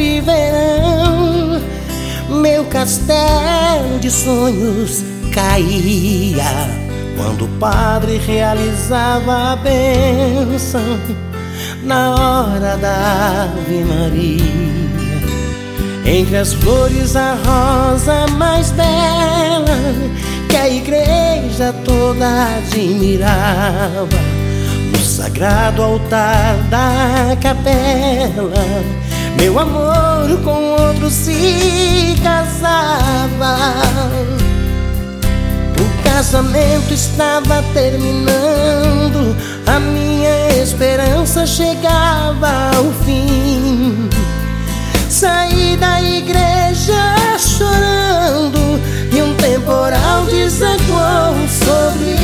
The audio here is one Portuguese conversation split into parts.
de verão, meu castelo de sonhos caía quando o padre realizava a bênção na hora da Ave Maria. Entre as flores a rosa mais bela que a igreja toda admirava, no sagrado altar da capela, meu amor com outro se casava. O casamento estava terminando, a minha esperança chegava ao fim. Saí da igreja chorando e um temporal desagou sobre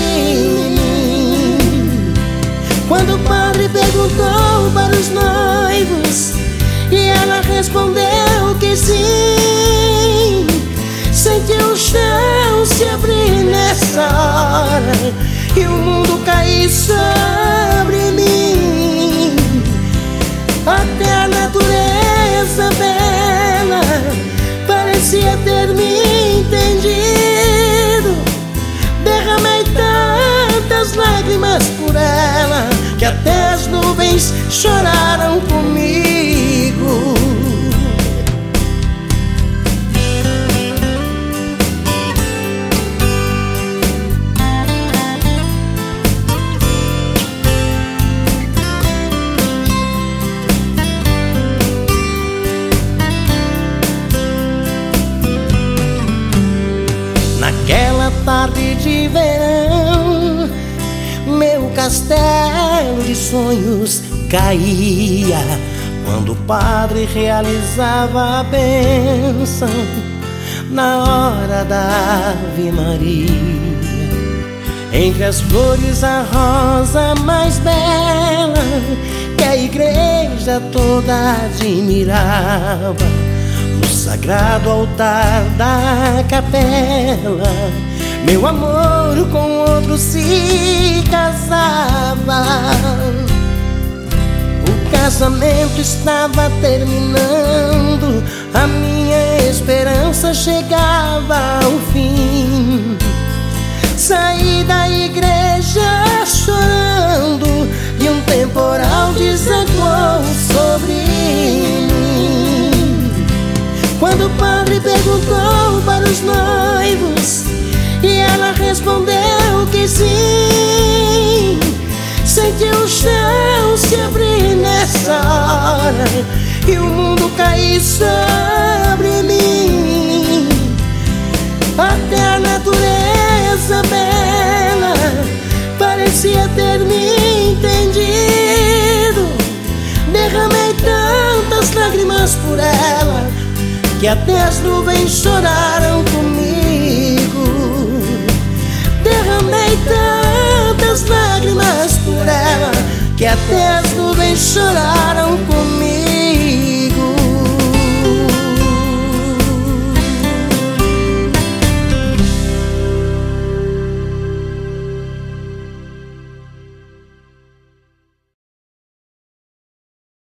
mim. Quando o padre perguntou para os noivos e ela respondeu que sim, senti o chão se abrir nessa hora e o mundo cair sobre mim. Até a natureza bela parecia ter me entendido. Derramei tantas lágrimas por ela que até as nuvens choraram comigo. Naquela tarde de verão, meu castelo de sonhos caía quando o padre realizava a bênção na hora da Ave Maria. Entre as flores a rosa mais bela que a igreja toda admirava, no sagrado altar da capela, meu amor com outro se casava. O casamento estava terminando, a minha esperança chegava ao fim. Saí da igreja chorando e um temporal desagou sobre mim. Quando o padre perguntou para os noivos e ela respondeu que sim, senti o chão se abrir nessa hora e o mundo cair sobre mim. Até a natureza bela parecia ter me entendido. Derramei tantas lágrimas por ela que até as nuvens choraram comigo. Derramei tantas lágrimas por ela que até as nuvens choraram comigo.